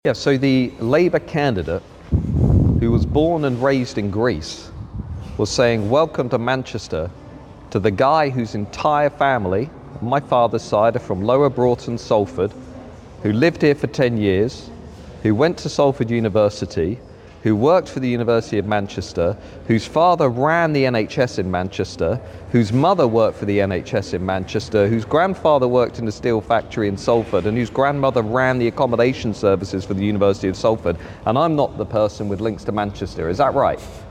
Yeah, so the Labour candidate, who was born and raised in Greece, was saying, "Welcome to Manchester," to the guy whose entire family, on my father's side, are from Lower Broughton, Salford, who lived here for 10 years, who went to Salford University, who worked for the University of Manchester, whose father ran the NHS in Manchester, whose mother worked for the NHS in Manchester, whose grandfather worked in a steel factory in Salford, and whose grandmother ran the accommodation services for the University of Salford. And I'm not the person with links to Manchester. Is that right?